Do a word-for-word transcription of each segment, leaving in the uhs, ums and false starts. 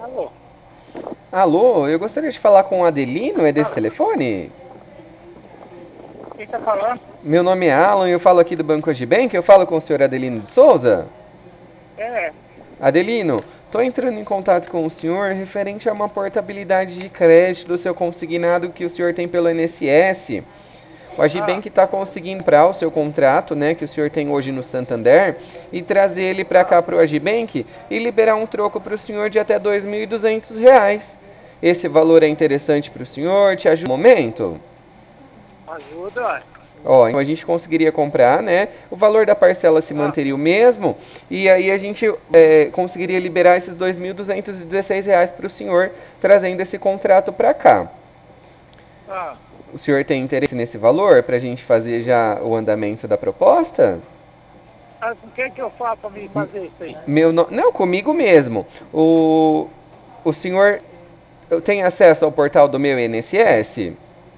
Alô? Alô, eu gostaria de falar com o Adelino, é desse Fala. telefone? Quem tá falando? Meu nome é Alan e eu falo aqui do Banco Agibank, eu falo com o senhor Adelino de Souza? É. Adelino, estou entrando em contato com o senhor referente a uma portabilidade de crédito do seu consignado que o senhor tem pelo I N S S. O Ah, Agibank está conseguindo comprar o seu contrato, né, que o senhor tem hoje no Santander, e trazer ele para ah. cá para o Agibank e liberar um troco para o senhor de até dois mil e duzentos reais. Esse valor é interessante para o senhor? Te ajuda no momento? Ajuda, ué. Ó, então a gente conseguiria comprar, né? O valor da parcela se Ah, manteria o mesmo e aí a gente é, conseguiria liberar esses dois mil duzentos e dezesseis reais para o senhor, trazendo esse contrato para cá. ah. O senhor tem interesse nesse valor para a gente fazer já o andamento da proposta? Ah, com quem que eu falo pra me fazer isso aí? Meu no... Não, comigo mesmo. O, o senhor tem acesso ao portal do meu I N S S?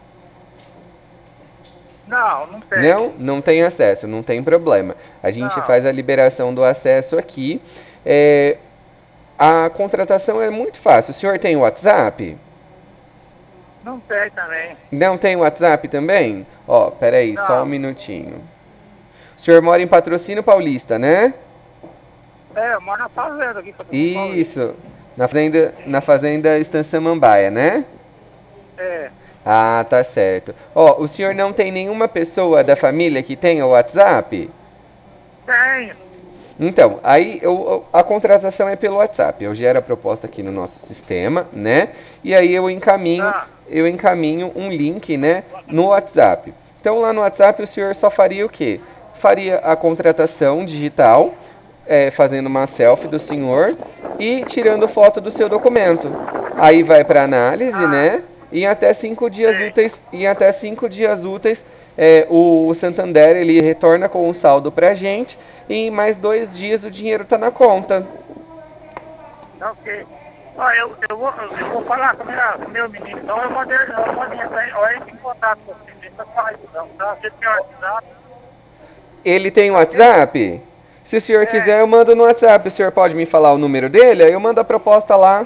Não, não tem. Não, não tem acesso, não tem problema. A gente Não, faz a liberação do acesso aqui. É, a contratação é muito fácil. O senhor tem WhatsApp? não tem também. Não tem WhatsApp também? Ó, peraí, só um Não. minutinho. O senhor mora em Patrocínio Paulista, né? É, eu moro na fazenda aqui, Patrocínio Paulista. Isso, na fazenda, na fazenda Estância Samambaia, né? É, Ah, tá certo. Ó, o senhor não tem nenhuma pessoa da família que tenha o WhatsApp? tenho. Então, aí eu, a contratação é pelo WhatsApp. Eu gero a proposta aqui no nosso sistema, né? E aí eu encaminho, Ah, eu encaminho um link, né, no WhatsApp. Então lá no WhatsApp o senhor só faria o quê? Faria a contratação digital, é, fazendo uma selfie do senhor e tirando foto do seu documento. Aí vai para análise, ah, né? E em até cinco dias sei. úteis, em até cinco dias úteis, é, o Santander ele retorna com o saldo para a gente e em mais dois dias o dinheiro tá na conta. Tá ok. Ó, eu, eu, vou, eu vou falar com, minha, com o meu menino, então eu vou, de- eu vou entrar em, ó, entra em contato com você. Deixa eu falar isso não, tá? Você tem o WhatsApp, Ele tem tá ok? WhatsApp? Se o senhor quiser, Tem. eu mando no WhatsApp. O senhor pode me falar o número dele? Aí eu mando a proposta lá.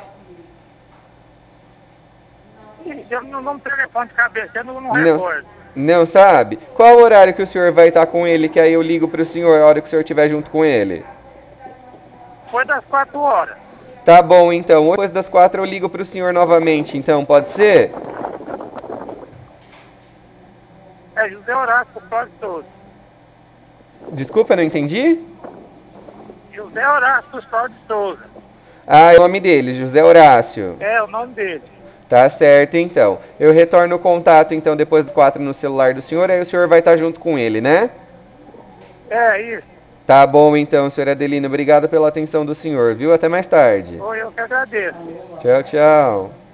Ih, eu não, não tenho telefone de cabeça, eu não, não Não, recordo. não sabe? Qual o horário que o senhor vai estar com ele? Que aí eu ligo pro senhor a hora que o senhor estiver junto com ele. Foi das quatro horas. Tá bom, então. Depois das quatro eu ligo pro senhor novamente, então, pode ser? É José Horácio Custódio de Souza. Desculpa, eu não entendi? José Horácio Custódio de Souza. Ah, é o nome dele, José Horácio. É o nome dele. Tá certo, então. Eu retorno o contato, então, depois das quatro no celular do senhor, aí o senhor vai estar junto com ele, né? É isso. Tá bom, então, senhor Adelino. Obrigado pela atenção do senhor, viu? Até mais tarde. Foi eu que agradeço. Tchau, tchau.